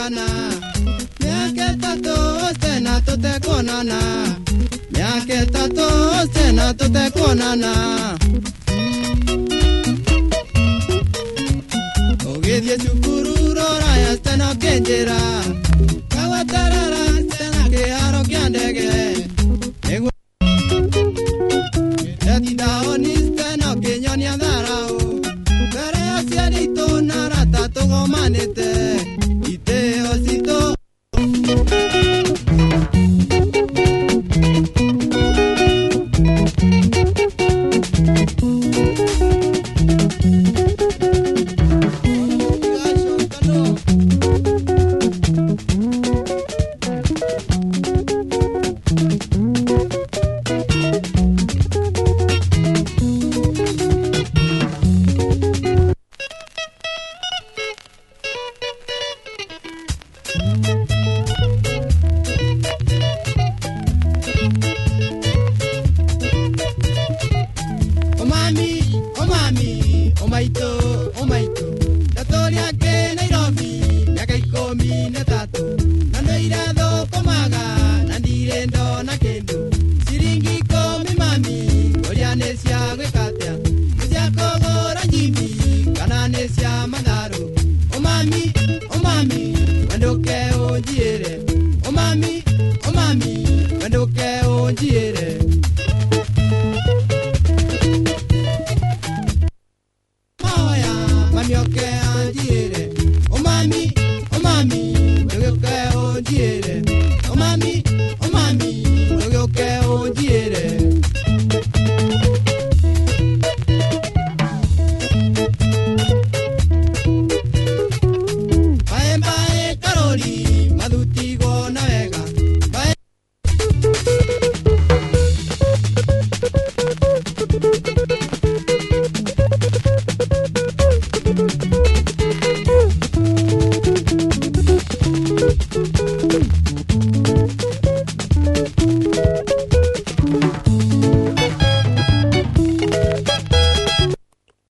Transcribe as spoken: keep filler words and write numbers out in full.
kuonana. Miaka tatu tena tutakuonana. Miaka tatu tena tutakuonana. Ogedie chukuru rora ya tena kenjera. Kawatarara tena ke aro kiandege. Ego Etidaonis tena kenyon ya darao. Kare asianito narata togo manete. Ite osito. Oh mami, oh mami, oh maito.